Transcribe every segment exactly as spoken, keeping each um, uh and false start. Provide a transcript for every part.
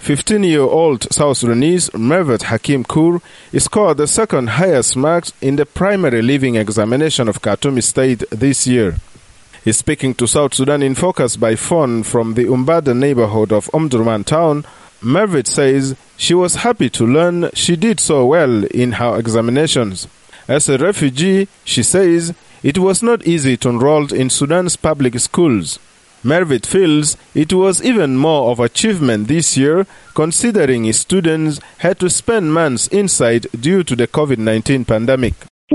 fifteen-year-old South Sudanese Mervet Hakim Kur scored the second highest marks in the primary leaving examination of Khartoum State this year. Speaking to South Sudan in Focus by phone from the Umbada neighborhood of Omdurman town, Mervet says she was happy to learn she did so well in her examinations. As a refugee, she says it was not easy to enroll in Sudan's public schools. Mervet feels it was even more of an achievement this year, considering students had to spend months inside due to the COVID nineteen pandemic.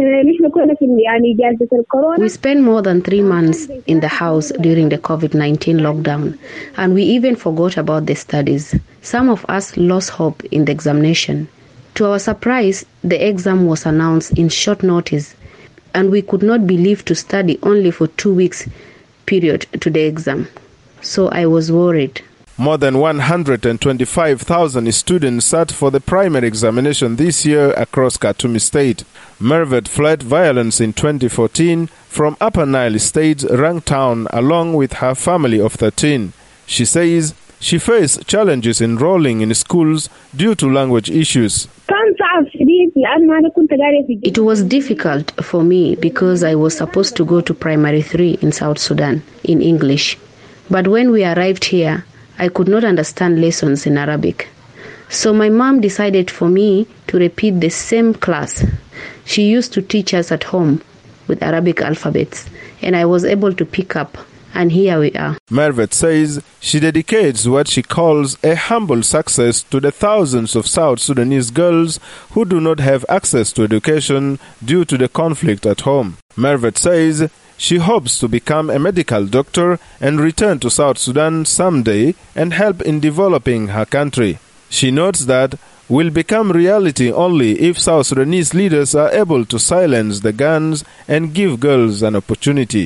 We spent more than three months in the house during the COVID nineteen lockdown, and we even forgot about the studies. Some of us lost hope in the examination. To our surprise, the exam was announced in short notice, and we could not believe to study only for two weeks period to the exam. So I was worried. More than one hundred twenty-five thousand students sat for the primary examination this year across Khartoum State. Mervet fled violence in twenty fourteen from Upper Nile State's Rang town along with her family of thirteen. She says she faced challenges enrolling in schools due to language issues. It was difficult for me because I was supposed to go to primary three in South Sudan in English. But when we arrived here, I could not understand lessons in Arabic. So my mom decided for me to repeat the same class. She used to teach us at home with Arabic alphabets, and I was able to pick up. And here we are. Mervet says she dedicates what she calls a humble success to the thousands of South Sudanese girls who do not have access to education due to the conflict at home. Mervet says she hopes to become a medical doctor and return to South Sudan someday and help in developing her country. She notes that will become reality only if South Sudanese leaders are able to silence the guns and give girls an opportunity.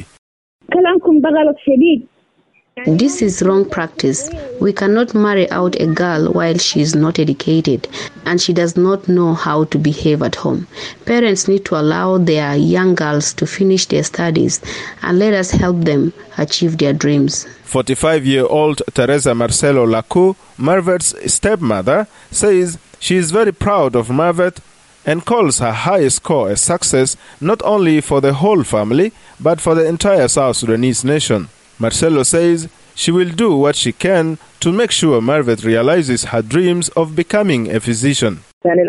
This is wrong practice. We cannot marry out a girl while she is not educated and she does not know how to behave at home. Parents need to allow their young girls to finish their studies and let us help them achieve their dreams. forty-five-year-old Teresa Marcelo Lacu, Mervet's stepmother, says she is very proud of Mervet and calls her high score a success not only for the whole family, but for the entire South Sudanese nation. Marcelo says she will do what she can to make sure Mervet realizes her dreams of becoming a physician.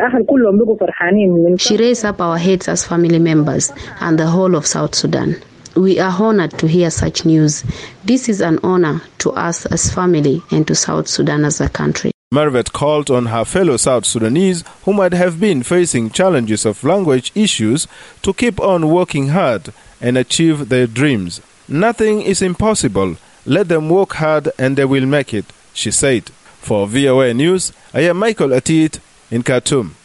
She raised up our heads as family members and the whole of South Sudan. We are honored to hear such news. This is an honor to us as family and to South Sudan as a country. Mervet called on her fellow South Sudanese who might have been facing challenges of language issues to keep on working hard and achieve their dreams. Nothing is impossible. Let them work hard and they will make it, she said. For V O A News, I am Michael Atit in Khartoum.